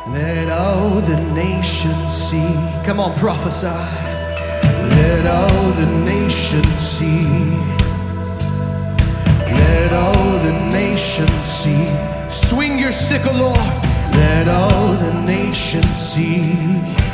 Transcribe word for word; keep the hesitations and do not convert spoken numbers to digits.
Let all the nations see. Come on, prophesy. Let all the nations see. Let all the nations see. Swing your sickle, Lord. Let all the nations see.